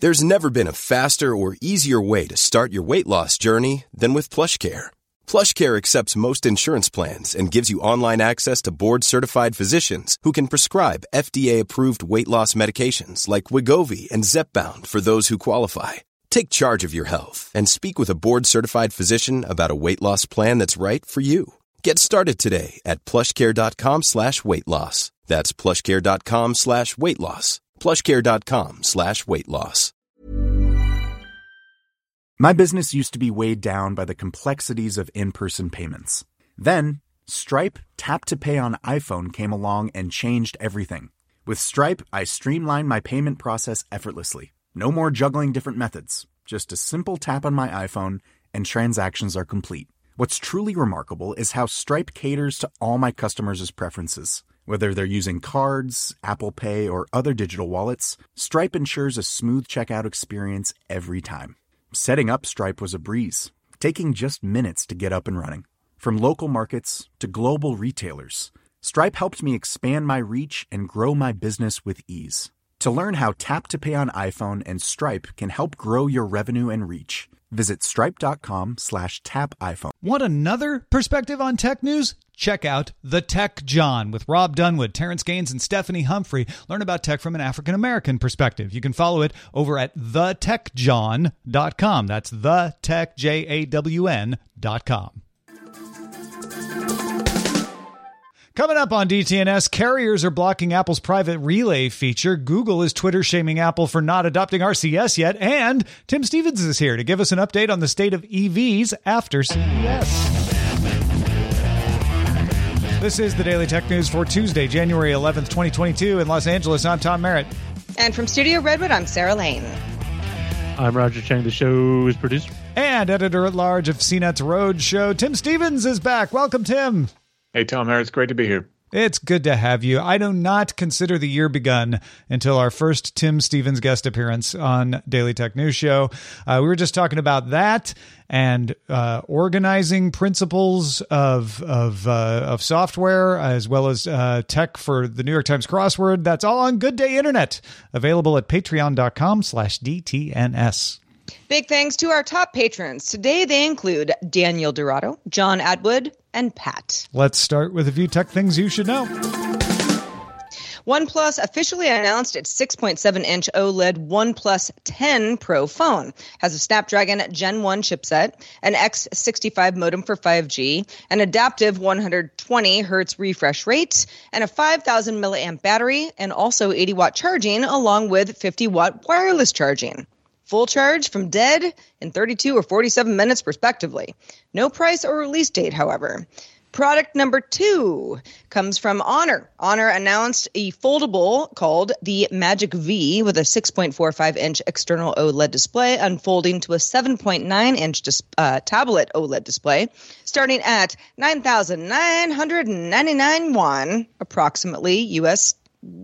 There's never been a faster or easier way to start your weight loss journey than with PlushCare. PlushCare accepts most insurance plans and gives you online access to board-certified physicians who can prescribe FDA-approved weight loss medications like Wegovy and Zepbound for those who qualify. Take charge of your health and speak with a board-certified physician about a weight loss plan that's right for you. Get started today at plushcare.com/weight loss. That's plushcare.com/weight loss. plushcare.com/weight loss. My business used to be weighed down by the complexities of in-person payments. Then, Stripe Tap to Pay on iPhone came along and changed everything. With Stripe, I streamlined my payment process effortlessly. No more juggling different methods. Just a simple tap on my iPhone and transactions are complete. What's truly remarkable is how Stripe caters to all my customers' preferences. Whether they're using cards, Apple Pay, or other digital wallets, Stripe ensures a smooth checkout experience every time. Setting up Stripe was a breeze, taking just minutes to get up and running. From local markets to global retailers, Stripe helped me expand my reach and grow my business with ease. To learn how Tap to Pay on iPhone and Stripe can help grow your revenue and reach, visit stripe.com/tapiphone. Want another perspective on tech news? Check out The Tech John with Rob Dunwood, Terrence Gaines, and Stephanie Humphrey. Learn about tech from an African-American perspective. You can follow it over at thetechjawn.com. That's thetechjawn.com. Coming up on DTNS, carriers are blocking Apple's private relay feature. Google is Twitter shaming Apple for not adopting RCS yet. And Tim Stevens is here to give us an update on the state of EVs after CES. This is the Daily Tech News for Tuesday, January 11th, 2022. In Los Angeles, I'm Tom Merritt. And from Studio Redwood, I'm Sarah Lane. I'm Roger Chang, the show's producer. And editor-at-large of CNET's Roadshow, Tim Stevens is back. Welcome, Tim. Hey, Tom Merritt. It's great to be here. It's good to have you. I do not consider the year begun until our first Tim Stevens guest appearance on Daily Tech News Show. We were just talking about that and organizing principles of software, as well as tech for the New York Times crossword. That's all on Good Day Internet, available at patreon.com/DTNS. Big thanks to our top patrons. Today they include Daniel Dorado, John Atwood, and Pat. Let's start with a few tech things you should know. OnePlus officially announced its 6.7-inch OLED OnePlus 10 Pro phone. Has a Snapdragon Gen 1 chipset, an X65 modem for 5G, an adaptive 120 Hz refresh rate, and a 5,000 milliamp battery, and also 80-watt charging, along with 50-watt wireless charging. Full charge from dead in 32 or 47 minutes, respectively. No price or release date, however. Product number 2 comes from Honor. Honor announced a foldable called the Magic V with a 6.45-inch external OLED display unfolding to a 7.9-inch tablet OLED display, starting at 9,999 won, approximately US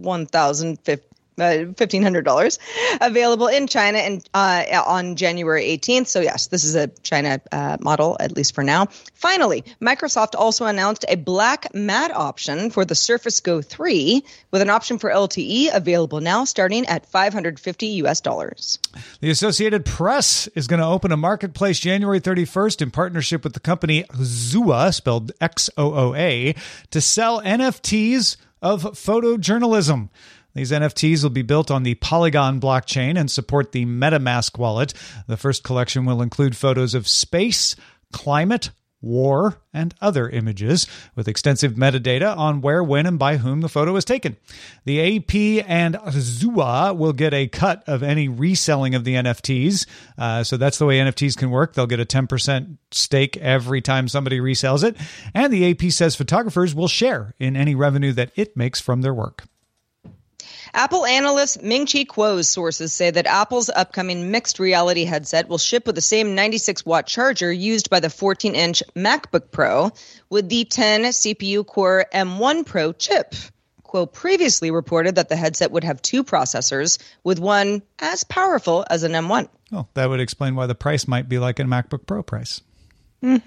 $1,500, available in China and on January 18th. So yes, this is a China model, at least for now. Finally, Microsoft also announced a black matte option for the Surface Go 3 with an option for LTE available now starting at $550. The Associated Press is going to open a marketplace January 31st in partnership with the company Xooa, spelled Xooa, to sell NFTs of photojournalism. These NFTs will be built on the Polygon blockchain and support the MetaMask wallet. The first collection will include photos of space, climate, war, and other images with extensive metadata on where, when, and by whom the photo was taken. The AP and Xooa will get a cut of any reselling of the NFTs. So that's the way NFTs can work. They'll get a 10% stake every time somebody resells it. And the AP says photographers will share in any revenue that it makes from their work. Apple analyst Ming-Chi Kuo's sources say that Apple's upcoming mixed reality headset will ship with the same 96-watt charger used by the 14-inch MacBook Pro with the 10 CPU Core M1 Pro chip. Kuo previously reported that the headset would have 2 processors, with one as powerful as an M1. Oh, that would explain why the price might be like a MacBook Pro price. Mm-hmm.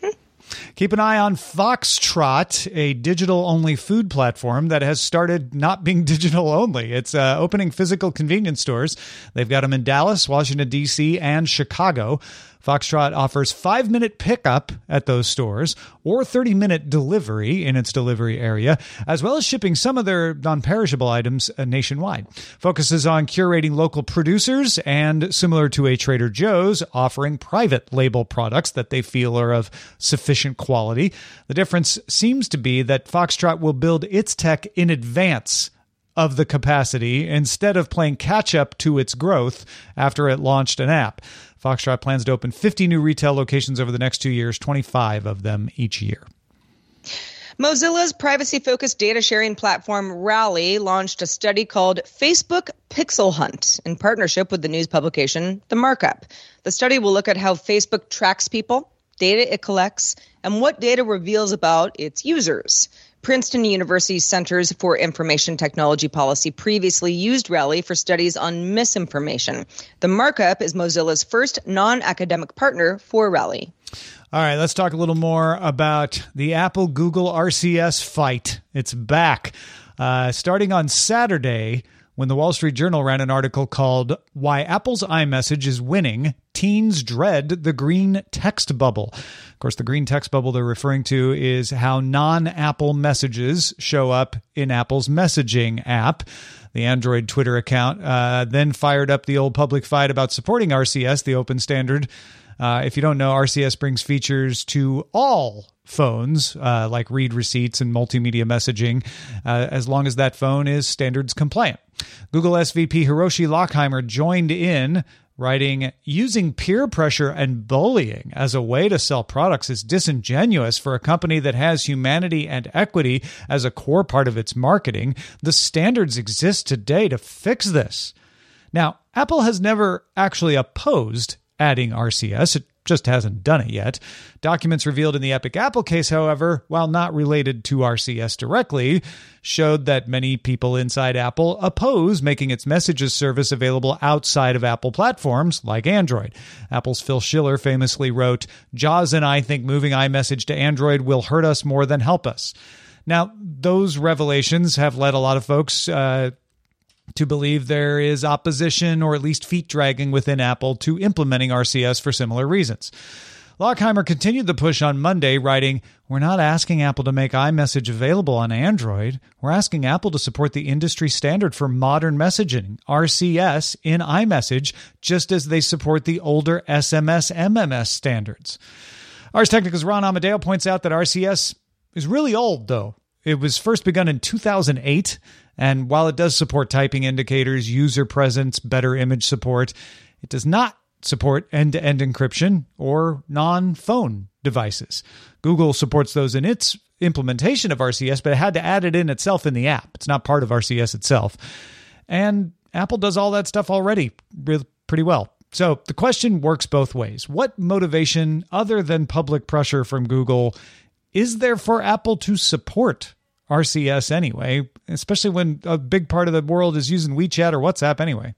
Keep an eye on Foxtrot, a digital-only food platform that has started not being digital-only. It's opening physical convenience stores. They've got them in Dallas, Washington, D.C., and Chicago. Foxtrot offers 5-minute pickup at those stores or 30-minute delivery in its delivery area, as well as shipping some of their non-perishable items nationwide. Focuses on curating local producers and, similar to a Trader Joe's, offering private label products that they feel are of sufficient quality. The difference seems to be that Foxtrot will build its tech in advance of the capacity instead of playing catch-up to its growth after it launched an app. Foxtrot plans to open 50 new retail locations over the next 2 years, 25 of them each year. Mozilla's privacy-focused data sharing platform Rally launched a study called Facebook Pixel Hunt in partnership with the news publication The Markup. The study will look at how Facebook tracks people, data it collects, and what data reveals about its users. Princeton University Centers for Information Technology Policy previously used Rally for studies on misinformation. The Markup is Mozilla's first non-academic partner for Rally. All right, let's talk a little more about the Apple-Google RCS fight. It's back. Starting on Saturday, when the Wall Street Journal ran an article called Why Apple's iMessage is Winning, Teens Dread the Green Text Bubble. Of course, the green text bubble they're referring to is how non-Apple messages show up in Apple's messaging app. The Android Twitter account then fired up the old public fight about supporting RCS, the open standard. If you don't know, RCS brings features to all phones, like read receipts and multimedia messaging, as long as that phone is standards compliant. Google SVP Hiroshi Lockheimer joined in, writing, using peer pressure and bullying as a way to sell products is disingenuous for a company that has humanity and equity as a core part of its marketing. The standards exist today to fix this. Now, Apple has never actually opposed adding RCS. It just hasn't done it yet. Documents revealed in the Epic Apple case, however, while not related to RCS directly, showed that many people inside Apple oppose making its messages service available outside of Apple platforms like Android. Apple's Phil Schiller famously wrote, "Jaws and I think moving iMessage to Android will hurt us more than help us." Now, those revelations have led a lot of folks to believe there is opposition or at least feet dragging within Apple to implementing RCS for similar reasons. Lockheimer continued the push on Monday, writing, "We're not asking Apple to make iMessage available on Android. We're asking Apple to support the industry standard for modern messaging, RCS, in iMessage, just as they support the older SMS, MMS standards." Ars Technica's Ron Amadeo points out that RCS is really old, though. It was first begun in 2008, and while it does support typing indicators, user presence, better image support, it does not support end-to-end encryption or non-phone devices. Google supports those in its implementation of RCS, but it had to add it in itself in the app. It's not part of RCS itself. And Apple does all that stuff already pretty well. So the question works both ways. What motivation, other than public pressure from Google, is there for Apple to support RCS anyway, especially when a big part of the world is using WeChat or WhatsApp anyway?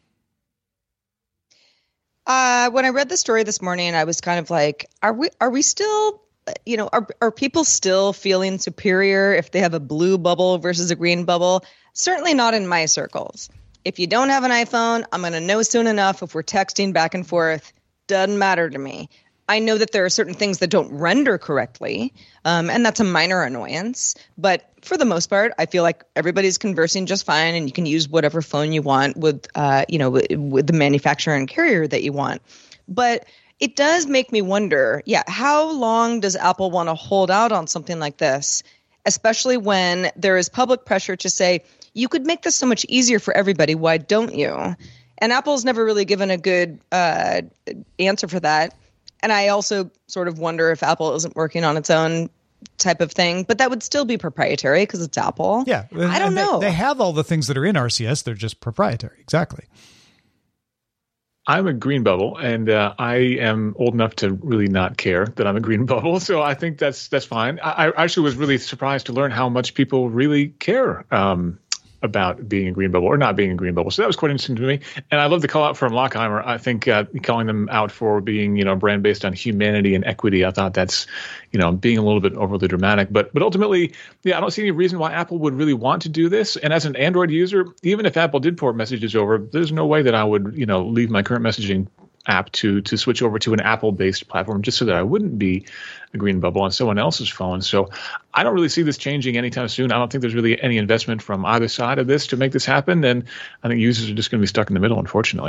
When I read the story this morning, I was kind of like, are we still, are people still feeling superior if they have a blue bubble versus a green bubble? Certainly not in my circles. If you don't have an iPhone, I'm going to know soon enough if we're texting back and forth. Doesn't matter to me. I know that there are certain things that don't render correctly, and that's a minor annoyance. But for the most part, I feel like everybody's conversing just fine, and you can use whatever phone you want with the manufacturer and carrier that you want. But it does make me wonder, how long does Apple want to hold out on something like this, especially when there is public pressure to say, you could make this so much easier for everybody. Why don't you? And Apple's never really given a good answer for that. And I also sort of wonder if Apple isn't working on its own type of thing, but that would still be proprietary because it's Apple. Yeah. I don't know. They have all the things that are in RCS. They're just proprietary. Exactly. I'm a green bubble, and I am old enough to really not care that I'm a green bubble. So I think that's fine. I actually was really surprised to learn how much people really care about being a green bubble or not being a green bubble. So that was quite interesting to me. And I love the call out from Lockheimer. I think calling them out for being, a brand based on humanity and equity, I thought that's, being a little bit overly dramatic. But ultimately, I don't see any reason why Apple would really want to do this. And as an Android user, even if Apple did port messages over, there's no way that I would, leave my current messaging app to switch over to an Apple-based platform just so that I wouldn't be a green bubble on someone else's phone. So I don't really see this changing anytime soon. I don't think there's really any investment from either side of this to make this happen. And I think users are just going to be stuck in the middle, unfortunately.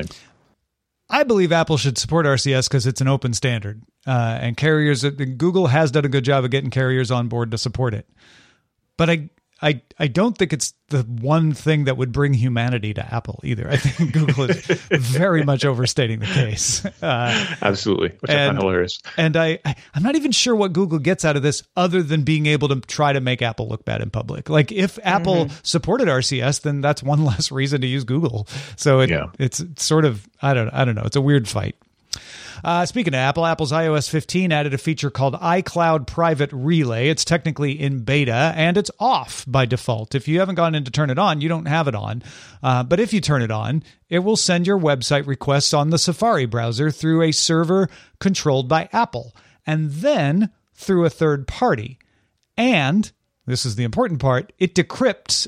I believe Apple should support RCS because it's an open standard. And carriers, Google has done a good job of getting carriers on board to support it. But I don't think it's the one thing that would bring humanity to Apple either. I think Google is very much overstating the case. Absolutely, which I find hilarious. And I'm not even sure what Google gets out of this other than being able to try to make Apple look bad in public. Like if Apple supported RCS, then that's one less reason to use Google. So it's sort of, I don't know. It's a weird fight. Speaking of Apple, Apple's iOS 15 added a feature called iCloud Private Relay. It's technically in beta, and it's off by default. If you haven't gone in to turn it on, you don't have it on. But if you turn it on, it will send your website requests on the Safari browser through a server controlled by Apple, and then through a third party. And this is the important part, it encrypts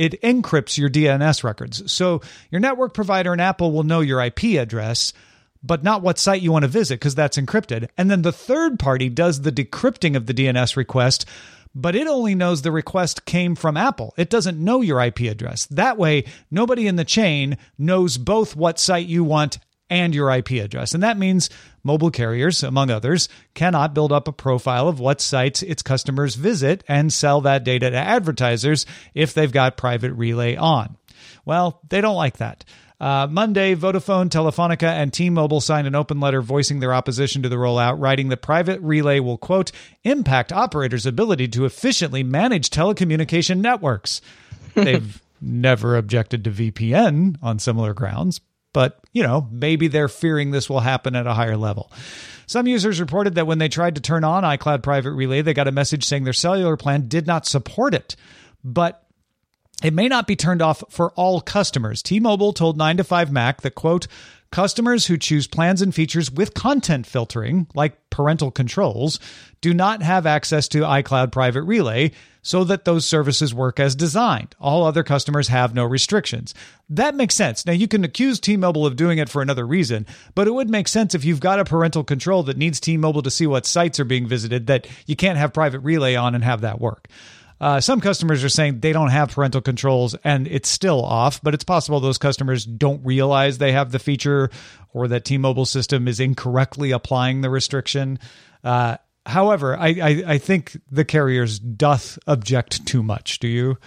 your DNS records. So your network provider and Apple will know your IP address, but not what site you want to visit because that's encrypted. And then the third party does the decrypting of the DNS request, but it only knows the request came from Apple. It doesn't know your IP address. That way, nobody in the chain knows both what site you want and your IP address. And that means mobile carriers, among others, cannot build up a profile of what sites its customers visit and sell that data to advertisers if they've got Private Relay on. Well, they don't like that. Monday, Vodafone, Telefonica, and T-Mobile signed an open letter voicing their opposition to the rollout, writing that Private Relay will, quote, impact operators' ability to efficiently manage telecommunication networks. They've never objected to VPN on similar grounds, but, maybe they're fearing this will happen at a higher level. Some users reported that when they tried to turn on iCloud Private Relay, they got a message saying their cellular plan did not support it. But it may not be turned off for all customers. T-Mobile told 9to5Mac that, quote, customers who choose plans and features with content filtering, like parental controls, do not have access to iCloud Private Relay so that those services work as designed. All other customers have no restrictions. That makes sense. Now, you can accuse T-Mobile of doing it for another reason, but it would make sense if you've got a parental control that needs T-Mobile to see what sites are being visited, that you can't have Private Relay on and have that work. Some customers are saying they don't have parental controls and it's still off, but it's possible those customers don't realize they have the feature or that T-Mobile system is incorrectly applying the restriction. However, I think the carriers doth object too much. Do you?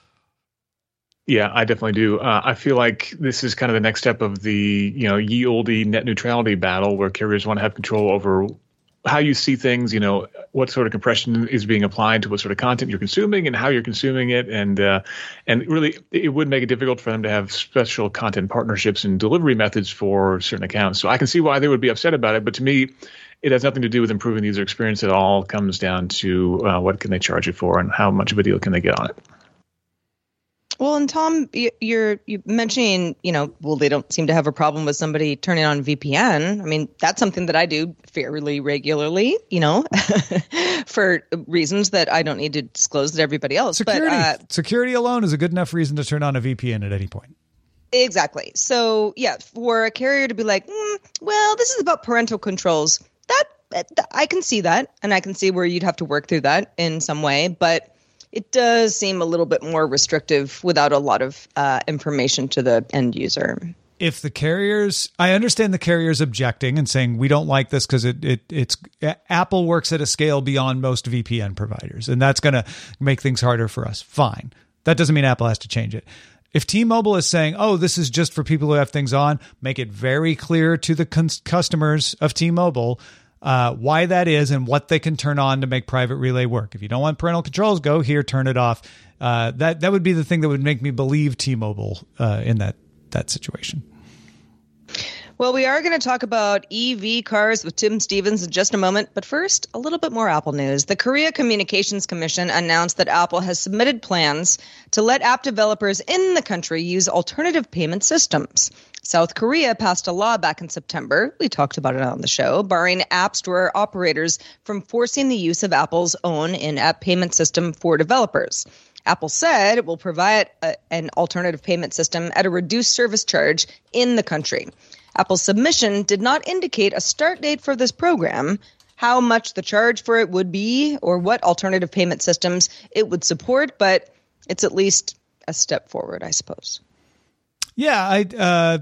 Yeah, I definitely do. I feel like this is kind of the next step of the, ye olde net neutrality battle where carriers want to have control over how you see things, what sort of compression is being applied to what sort of content you're consuming and how you're consuming it. And really, it would make it difficult for them to have special content partnerships and delivery methods for certain accounts. So I can see why they would be upset about it. But to me, it has nothing to do with improving the user experience. It all comes down to what can they charge it for and how much of a deal can they get on it. Well, and Tom, you're mentioning, they don't seem to have a problem with somebody turning on VPN. I mean, that's something that I do fairly regularly, for reasons that I don't need to disclose to everybody else. Security alone is a good enough reason to turn on a VPN at any point. Exactly. So, yeah, for a carrier to be like, this is about parental controls. That I can see that, and I can see where you'd have to work through that in some way, but it does seem a little bit more restrictive without a lot of information to the end user. If the carriers, I understand the carriers objecting and saying we don't like this because it's Apple works at a scale beyond most VPN providers, and that's going to make things harder for us. Fine. That doesn't mean Apple has to change it. If T-Mobile is saying, this is just for people who have things on, make it very clear to the customers of T-Mobile why that is and what they can turn on to make Private Relay work. If you don't want parental controls, go here, turn it off. That would be the thing that would make me believe T-Mobile in that situation. Well, we are going to talk about EV cars with Tim Stevens in just a moment. But first, a little bit more Apple news. The Korea Communications Commission announced that Apple has submitted plans to let app developers in the country use alternative payment systems. South Korea passed a law back in September, we talked about it on the show, barring App Store operators from forcing the use of Apple's own in-app payment system for developers. Apple said it will provide an alternative payment system at a reduced service charge in the country. Apple's submission did not indicate a start date for this program, how much the charge for it would be, or what alternative payment systems it would support, but it's at least a step forward, I suppose. Yeah,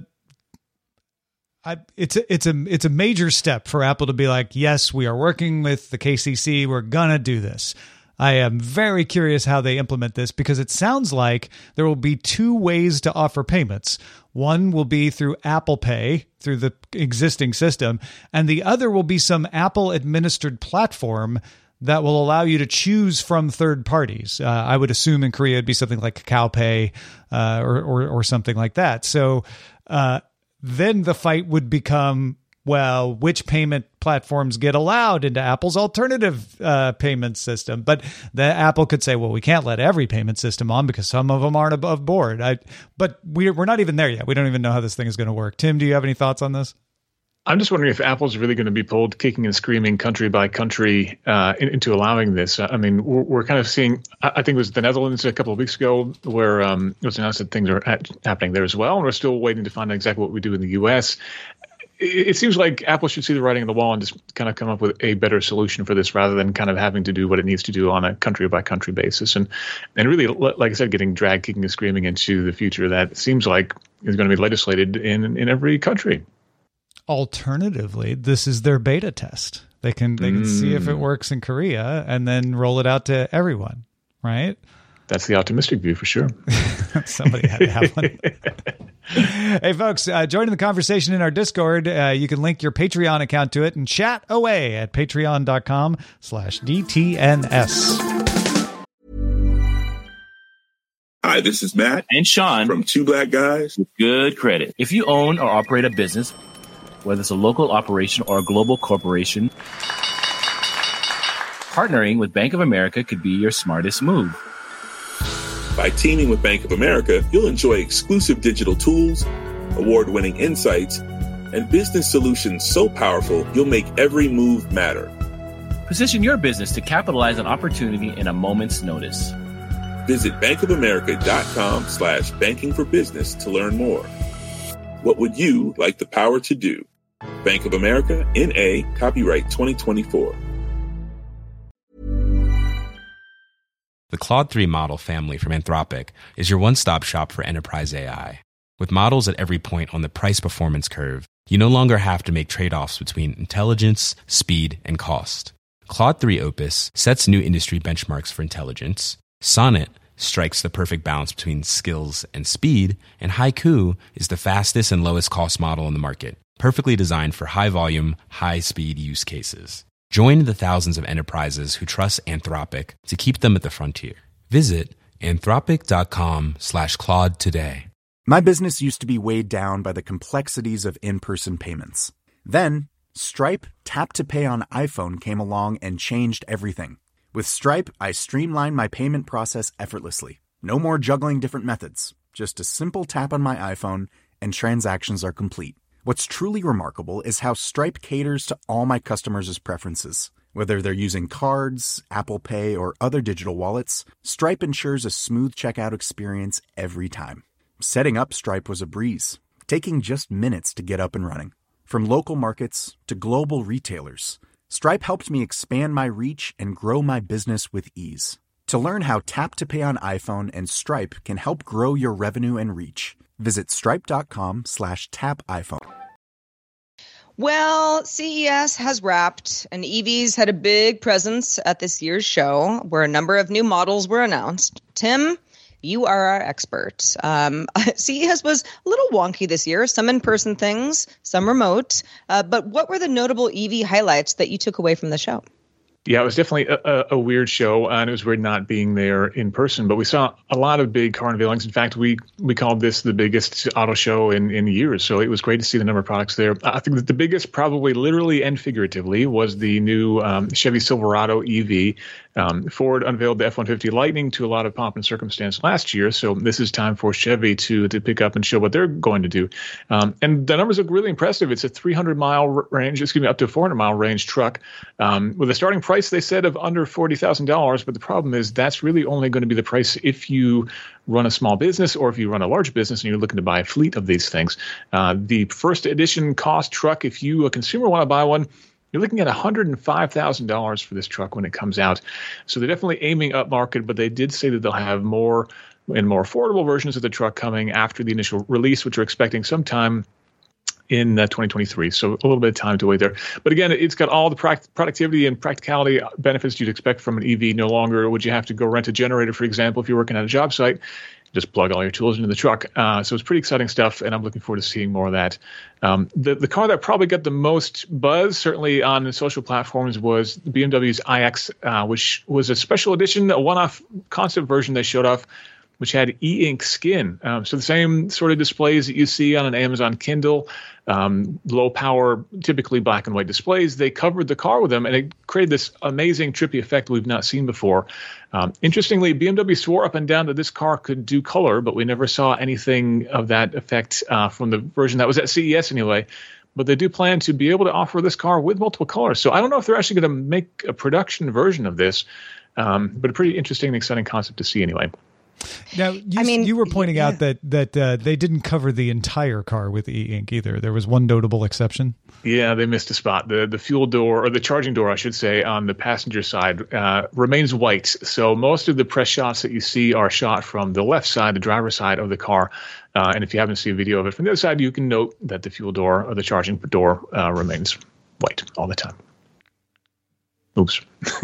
it's a major step for Apple to be like, yes, we are working with the KCC. We're gonna do this. I am very curious how they implement this because it sounds like there will be two ways to offer payments. One will be through Apple Pay, through the existing system, and the other will be some Apple-administered platform that will allow you to choose from third parties. I would assume in Korea it'd be something like Kakao Pay or something like that. So then the fight would become, well, which payment platforms get allowed into Apple's alternative payment system? But the Apple could say, well, we can't let every payment system on because some of them aren't above board. But we're not even there yet. We don't even know how this thing is going to work. Tim, do you have any thoughts on this? I'm just wondering if Apple's really going to be pulled kicking and screaming country by country into allowing this. I mean, we're kind of seeing, I think it was the Netherlands a couple of weeks ago where it was announced that things are happening there as well. And we're still waiting to find out exactly what we do in the U.S. It seems like Apple should see the writing on the wall and just kind of come up with a better solution for this rather than kind of having to do what it needs to do on a country by country basis. And really, like I said, getting dragged kicking and screaming into the future that seems like is going to be legislated in every country. Alternatively, this is their beta test. They can see if it works in Korea and then roll it out to everyone, right? That's the optimistic view for sure. Somebody had to have one. Hey, folks, join the conversation in our Discord. You can link your Patreon account to it and chat away at patreon.com/DTNS. Hi, this is Matt and Sean from Two Black Guys with Good Credit. If you own or operate a business, whether it's a local operation or a global corporation, partnering with Bank of America could be your smartest move. By teaming with Bank of America, you'll enjoy exclusive digital tools, award-winning insights, and business solutions so powerful you'll make every move matter. Position your business to capitalize on opportunity in a moment's notice. Visit bankofamerica.com/banking for business to learn more. What would you like the power to do? Bank of America, N.A., copyright 2024. The Claude 3 model family from Anthropic is your one-stop shop for enterprise AI. With models at every point on the price-performance curve, you no longer have to make trade-offs between intelligence, speed, and cost. Claude 3 Opus sets new industry benchmarks for intelligence. Sonnet strikes the perfect balance between skills and speed. And Haiku is the fastest and lowest cost model in the market, perfectly designed for high-volume, high-speed use cases. Join the thousands of enterprises who trust Anthropic to keep them at the frontier. Visit anthropic.com/Claude today. My business used to be weighed down by the complexities of in-person payments. Then, Stripe Tap to Pay on iPhone came along and changed everything. With Stripe, I streamlined my payment process effortlessly. No more juggling different methods. Just a simple tap on my iPhone and transactions are complete. What's truly remarkable is how Stripe caters to all my customers' preferences. Whether they're using cards, Apple Pay, or other digital wallets, Stripe ensures a smooth checkout experience every time. Setting up Stripe was a breeze, taking just minutes to get up and running. From local markets to global retailers, Stripe helped me expand my reach and grow my business with ease. To learn how Tap to Pay on iPhone and Stripe can help grow your revenue and reach, visit stripe.com/tapiphone. Well, CES has wrapped, and EVs had a big presence at this year's show where a number of new models were announced. Tim, you are our expert. CES was a little wonky this year, some in-person things, some remote. But what were the notable EV highlights that you took away from the show? Yeah, it was definitely a weird show, and it was weird not being there in person. But we saw a lot of big car unveilings. In fact, we called this the biggest auto show in years. So it was great to see the number of products there. I think that the biggest, probably literally and figuratively, was the new Chevy Silverado EV. Ford unveiled the F-150 Lightning to a lot of pomp and circumstance last year. So this is time for Chevy to pick up and show what they're going to do. And the numbers look really impressive. It's a 300-mile range, up to a 400-mile range truck with a starting price, they said, of under $40,000. But the problem is that's really only going to be the price if you run a small business or if you run a large business and you're looking to buy a fleet of these things. The first edition cost truck, if you, a consumer, want to buy one, you're looking at $105,000 for this truck when it comes out. So they're definitely aiming up market, but they did say that they'll have more and more affordable versions of the truck coming after the initial release, which we're expecting sometime in 2023. So a little bit of time to wait there. But again, it's got all the productivity and practicality benefits you'd expect from an EV. No longer would you have to go rent a generator, for example, if you're working at a job site. Just plug all your tools into the truck. So it's pretty exciting stuff, and I'm looking forward to seeing more of that. The car that probably got the most buzz, certainly on the social platforms, was BMW's iX, which was a special edition, a one-off concept version they showed off, which had e-ink skin. So the same sort of displays that you see on an Amazon Kindle, low power, typically black and white displays. They covered the car with them, and it created this amazing trippy effect we've not seen before. Interestingly, BMW swore up and down that this car could do color, but we never saw anything of that effect from the version that was at CES anyway. But they do plan to be able to offer this car with multiple colors. So I don't know if they're actually going to make a production version of this, but a pretty interesting and exciting concept to see anyway. Now, you were pointing out that they didn't cover the entire car with e-ink either. There was one notable exception. Yeah, they missed a spot. The fuel door, or the charging door, I should say, on the passenger side remains white. So most of the press shots that you see are shot from the left side, the driver's side of the car. And if you happen to see a video of it from the other side, you can note that the fuel door or the charging door remains white all the time. Oops.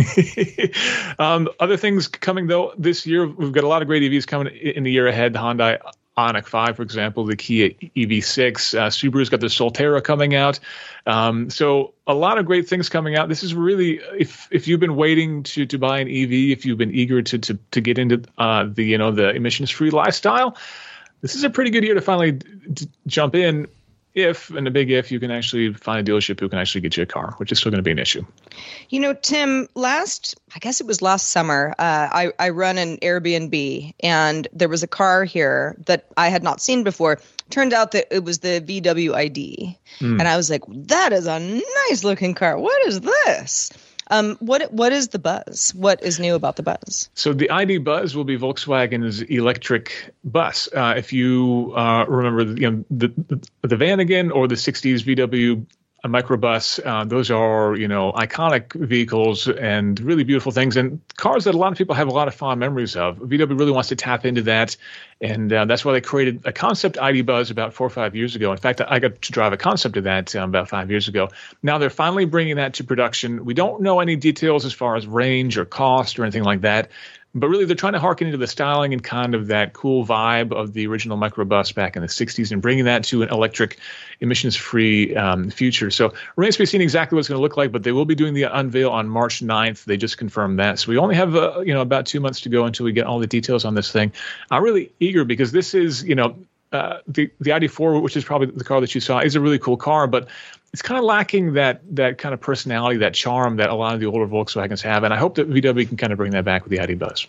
Other things coming, though, this year, we've got a lot of great EVs coming in the year ahead. The Hyundai Ioniq 5, for example, the Kia EV6. Subaru's got the Solterra coming out. So a lot of great things coming out. This is really, if you've been waiting to buy an EV, if you've been eager to get into the emissions-free lifestyle, this is a pretty good year to finally jump in. If, and a big if, you can actually find a dealership who can actually get you a car, which is still going to be an issue. Tim, I guess it was last summer, I run an Airbnb, and there was a car here that I had not seen before. Turned out that it was the VW ID. And I was like, that is a nice looking car. What is this? What is the Buzz? What is new about the Buzz? So the ID Buzz will be Volkswagen's electric bus. If you remember, the Vanagon or the '60s VW microbus, those are iconic vehicles and really beautiful things, and cars that a lot of people have a lot of fond memories of. VW really wants to tap into that, and that's why they created a concept ID Buzz about 4 or 5 years ago. In fact, I got to drive a concept of that about 5 years ago. Now they're finally bringing that to production. We don't know any details as far as range or cost or anything like that. But really, they're trying to harken into the styling and kind of that cool vibe of the original microbus back in the 60s and bringing that to an electric, emissions-free future. So remains to be seen exactly what it's going to look like, but they will be doing the unveil on March 9th. They just confirmed that. So we only have about 2 months to go until we get all the details on this thing. I'm really eager because this is, the ID4, which is probably the car that you saw, is a really cool car, but it's kind of lacking that kind of personality, that charm that a lot of the older Volkswagens have. And I hope that VW can kind of bring that back with the ID Buzz.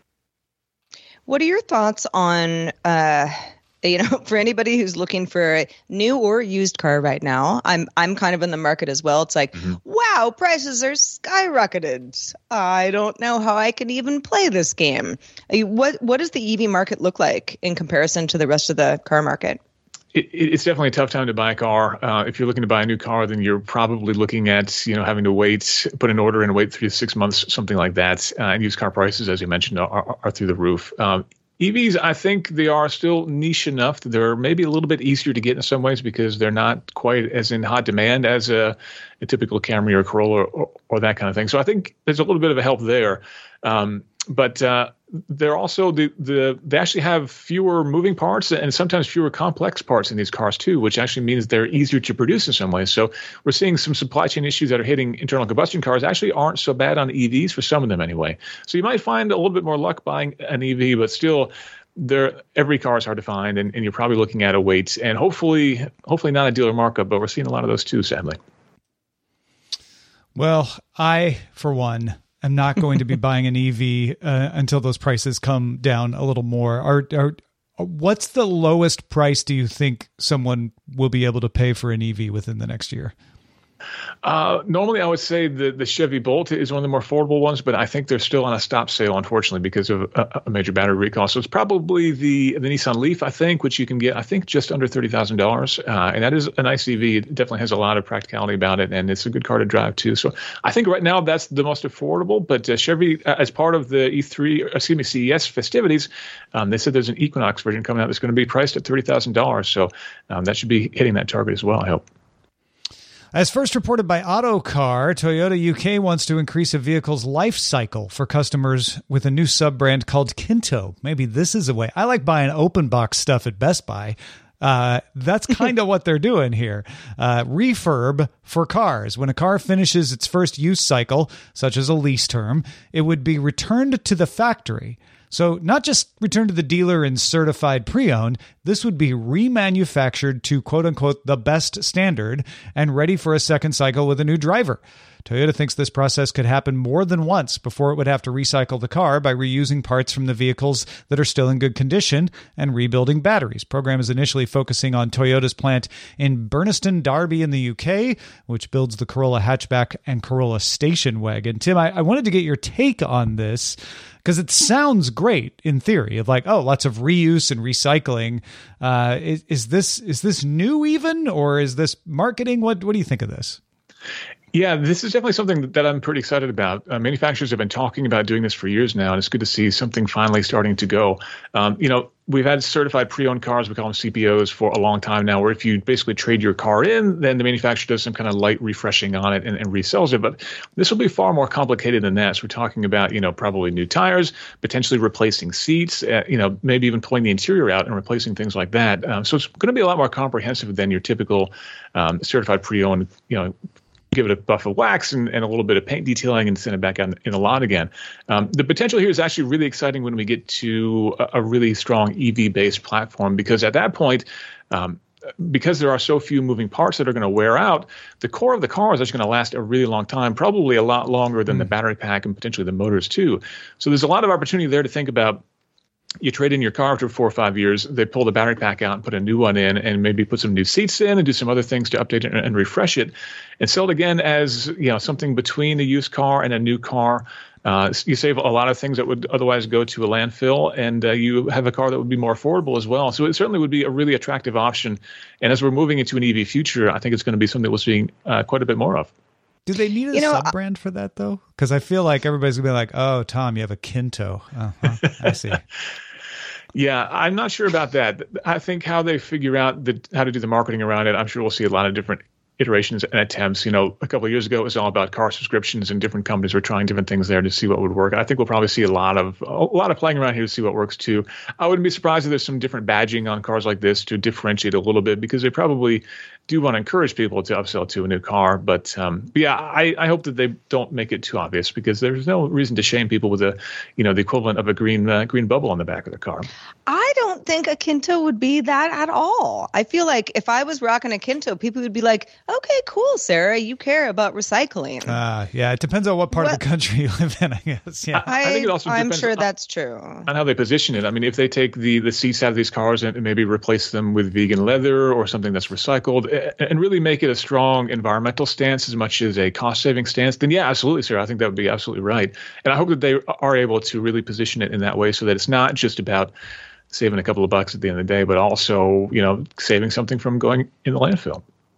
What are your thoughts on, for anybody who's looking for a new or used car right now? I'm kind of in the market as well. It's like, wow, prices are skyrocketed. I don't know how I can even play this game. What does the EV market look like in comparison to the rest of the car market? It's definitely a tough time to buy a car. If you're looking to buy a new car, then you're probably looking at, having to put an order and wait 3 to 6 months, something like that. And used car prices, as you mentioned, are through the roof. EVs, I think they are still niche enough that they're maybe a little bit easier to get in some ways because they're not quite as in hot demand as a typical Camry or Corolla or that kind of thing. So I think there's a little bit of a help there. But they're also they actually have fewer moving parts and sometimes fewer complex parts in these cars too, which actually means they're easier to produce in some ways. So we're seeing some supply chain issues that are hitting internal combustion cars actually aren't so bad on EVs for some of them anyway. So you might find a little bit more luck buying an EV, but still every car is hard to find, and you're probably looking at a wait and hopefully not a dealer markup, but we're seeing a lot of those too, sadly. Well, I, for one, am not going to be buying an EV until those prices come down a little more. What's the lowest price do you think someone will be able to pay for an EV within the next year? Normally, I would say the Chevy Bolt is one of the more affordable ones, but I think they're still on a stop sale, unfortunately, because of a major battery recall. So it's probably the Nissan Leaf, I think, which you can get, I think, just under $30,000. And that is a nice EV. It definitely has a lot of practicality about it, and it's a good car to drive, too. So I think right now that's the most affordable. But Chevy, as part of the CES festivities, they said there's an Equinox version coming out that's going to be priced at $30,000. So that should be hitting that target as well, I hope. As first reported by Autocar, Toyota UK wants to increase a vehicle's life cycle for customers with a new sub-brand called Kinto. Maybe this is a way. I like buying open box stuff at Best Buy. That's kind of what they're doing here. Refurb for cars. When a car finishes its first use cycle, such as a lease term, it would be returned to the factory. So not just returned to the dealer and certified pre-owned, this would be remanufactured to quote-unquote the best standard and ready for a second cycle with a new driver. Toyota thinks this process could happen more than once before it would have to recycle the car by reusing parts from the vehicles that are still in good condition and rebuilding batteries. Program is initially focusing on Toyota's plant in Burniston, Derby in the UK, which builds the Corolla hatchback and Corolla station wagon. Tim, I wanted to get your take on this because it sounds great in theory of like, oh, lots of reuse and recycling. Is this new even, or is this marketing? What do you think of this? Yeah, this is definitely something that I'm pretty excited about. Manufacturers have been talking about doing this for years now, and it's good to see something finally starting to go. We've had certified pre-owned cars, we call them CPOs, for a long time now, where if you basically trade your car in, then the manufacturer does some kind of light refreshing on it and resells it. But this will be far more complicated than that. So we're talking about, probably new tires, potentially replacing seats, maybe even pulling the interior out and replacing things like that. So it's going to be a lot more comprehensive than your typical certified pre-owned, give it a buff of wax and a little bit of paint detailing and send it back out in the lot again. The potential here is actually really exciting when we get to a really strong EV-based platform, because at that point, because there are so few moving parts that are going to wear out, the core of the car is actually going to last a really long time, probably a lot longer than the battery pack and potentially the motors too. So there's a lot of opportunity there to think about. You trade in your car after 4 or 5 years, they pull the battery pack out and put a new one in and maybe put some new seats in and do some other things to update it and refresh it and sell it again as something between a used car and a new car. You save a lot of things that would otherwise go to a landfill, and you have a car that would be more affordable as well. So it certainly would be a really attractive option. And as we're moving into an EV future, I think it's going to be something that we're seeing quite a bit more of. Do they need a sub-brand for that, though? Because I feel like everybody's going to be like, oh, Tom, you have a Kinto. I see. Yeah, I'm not sure about that. I think how they figure out how to do the marketing around it, I'm sure we'll see a lot of different iterations and attempts. A couple of years ago, it was all about car subscriptions, and different companies were trying different things there to see what would work. I think we'll probably see a lot of playing around here to see what works too. I wouldn't be surprised if there's some different badging on cars like this to differentiate a little bit, because they probably do want to encourage people to upsell to a new car. But yeah, I hope that they don't make it too obvious, because there's no reason to shame people with the equivalent of a green bubble on the back of their car. I don't think a Kinto would be that at all. I feel like if I was rocking a Kinto, people would be like, okay, cool, Sarah, you care about recycling. Yeah, it depends on what part of the country you live in, I guess. Yeah, I think it also depends. I'm sure that's true. On how they position it. I mean, if they take the seats out of these cars and maybe replace them with vegan leather or something that's recycled, and really make it a strong environmental stance as much as a cost-saving stance, then yeah, absolutely, Sarah. I think that would be absolutely right. And I hope that they are able to really position it in that way, so that it's not just about saving a couple of bucks at the end of the day, but also, saving something from going in the landfill.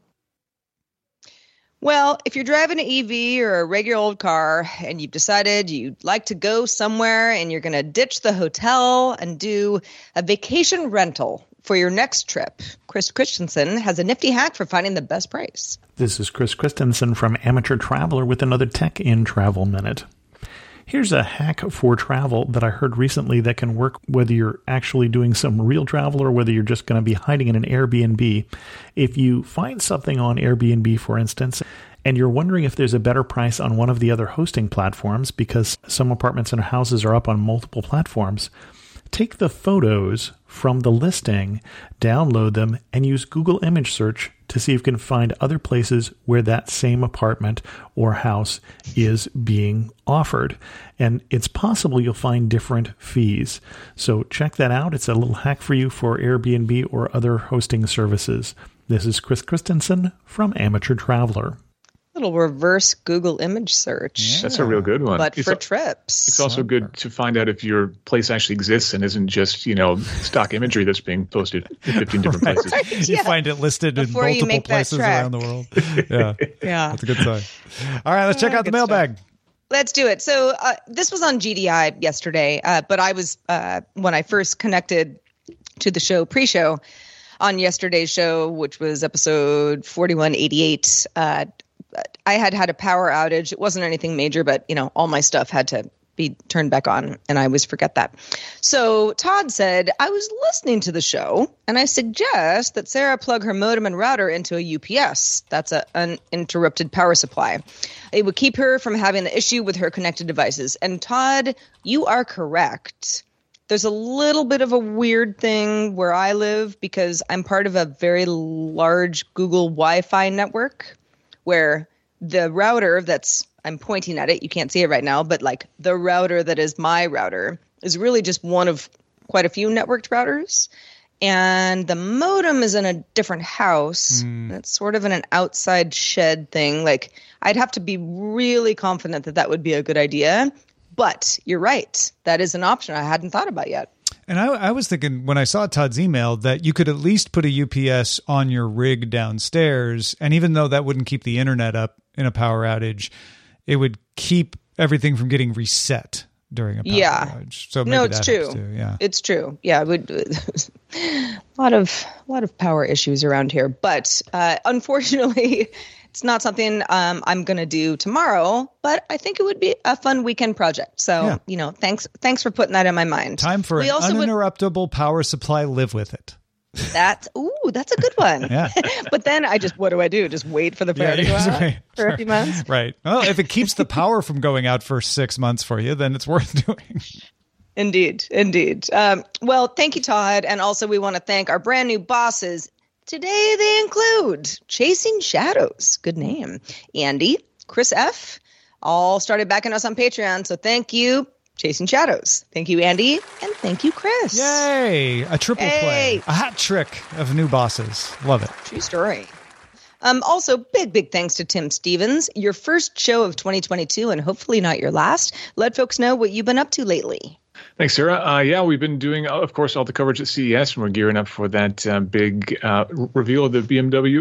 Well, if you're driving an EV or a regular old car and you've decided you'd like to go somewhere and you're going to ditch the hotel and do a vacation rental for your next trip, Chris Christensen has a nifty hack for finding the best price. This is Chris Christensen from Amateur Traveler with another Tech in Travel Minute. Here's a hack for travel that I heard recently that can work whether you're actually doing some real travel or whether you're just going to be hiding in an Airbnb. If you find something on Airbnb, for instance, and you're wondering if there's a better price on one of the other hosting platforms because some apartments and houses are up on multiple platforms, take the photos from the listing, download them, and use Google image search to see if you can find other places where that same apartment or house is being offered. And it's possible you'll find different fees. So check that out. It's a little hack for you for Airbnb or other hosting services. This is Chris Christensen from Amateur Traveler. Little reverse Google image search. Yeah. That's a real good one. But for trips. It's also good to find out if your place actually exists and isn't just, stock imagery that's being posted in 15 different places. Right, you find it listed before in multiple places around the world. Yeah. Yeah. That's a good sign. All right, let's check out the mailbag. Let's do it. So this was on GDI yesterday, but I was, when I first connected to the show, pre-show, on yesterday's show, which was episode 4188, I had a power outage. It wasn't anything major, but, all my stuff had to be turned back on, and I always forget that. So Todd said, I was listening to the show, and I suggest that Sarah plug her modem and router into a UPS. That's an uninterrupted power supply. It would keep her from having the issue with her connected devices. And Todd, you are correct. There's a little bit of a weird thing where I live because I'm part of a very large Google Wi-Fi network, where the router I'm pointing at it, you can't see it right now, but like the router that is my router is really just one of quite a few networked routers. And the modem is in a different house. It's sort of in an outside shed thing. Like, I'd have to be really confident that would be a good idea. But you're right. That is an option I hadn't thought about yet. And I was thinking when I saw Todd's email that you could at least put a UPS on your rig downstairs. And even though that wouldn't keep the internet up in a power outage, it would keep everything from getting reset during a power outage. So maybe it's true. Too. Yeah, it's true. Yeah, it would. A lot of power issues around here, but unfortunately, it's not something I'm going to do tomorrow, but I think it would be a fun weekend project. So, thanks for putting that in my mind. Time for an uninterruptible power supply. Live with it. That's a good one. Yeah. But then what do I do? Just wait for the power to go out for a few months? Right. Well, if it keeps the power from going out for 6 months for you, then it's worth doing. Indeed. Well, thank you, Todd. And also we want to thank our brand new bosses. Today they include Chasing Shadows, good name, Andy, Chris F., all started backing us on Patreon. So thank you, Chasing Shadows. Thank you, Andy, and thank you, Chris. Yay! A triple play, a hat trick of new bosses. Love it. True story. Also, big thanks to Tim Stevens, your first show of 2022 and hopefully not your last. Let folks know what you've been up to lately. Thanks, Sarah. We've been doing, of course, all the coverage at CES, and we're gearing up for that big reveal of the the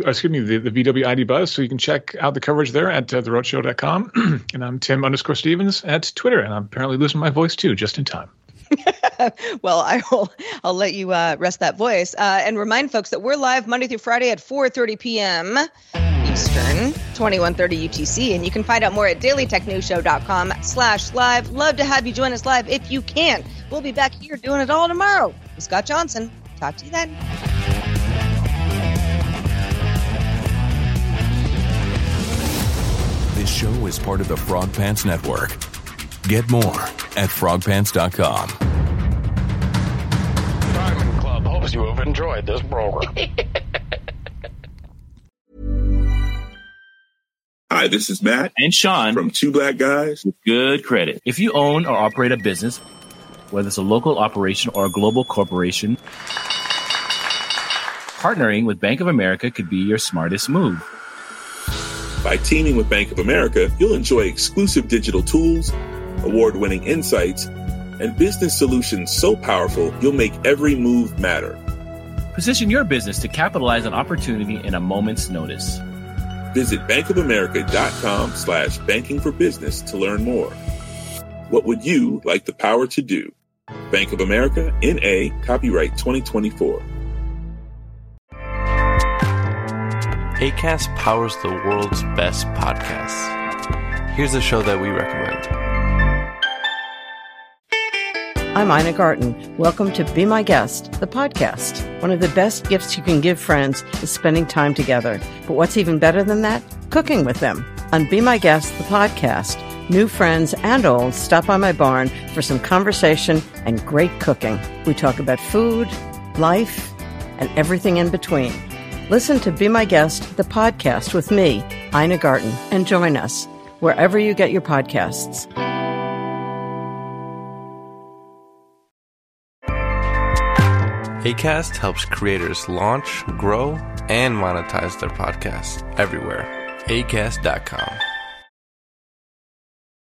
VW ID Buzz. So you can check out the coverage there at theroadshow.com. And I'm Tim_Stevens at Twitter, and I'm apparently losing my voice too, just in time. Well, I'll let you rest that voice and remind folks that we're live Monday through Friday at 4:30 p.m. Eastern, 21:30 UTC, and you can find out more at dailytechnewsshow.com/live. Love to have you join us live if you can. We'll be back here doing it all tomorrow with Scott Johnson. Talk to you then. This show is part of the Frog Pants Network. Get more at frogpants.com. Diamond Club hopes you have enjoyed this program. Hi, this is Matt and Sean from Two Black Guys with Good Credit. If you own or operate a business, whether it's a local operation or a global corporation, partnering with Bank of America could be your smartest move. By teaming with Bank of America, you'll enjoy exclusive digital tools, award-winning insights, and business solutions so powerful you'll make every move matter. Position your business to capitalize on opportunity in a moment's notice. Visit bankofamerica.com/banking for business to learn more. What would you like the power to do? Bank of America, N.A., copyright 2024. Acast powers the world's best podcasts. Here's a show that we recommend. I'm Ina Garten. Welcome to Be My Guest, the podcast. One of the best gifts you can give friends is spending time together. But what's even better than that? Cooking with them. On Be My Guest, the podcast, new friends and old stop by my barn for some conversation and great cooking. We talk about food, life, and everything in between. Listen to Be My Guest, the podcast with me, Ina Garten, and join us wherever you get your podcasts. Acast helps creators launch, grow, and monetize their podcasts everywhere. Acast.com.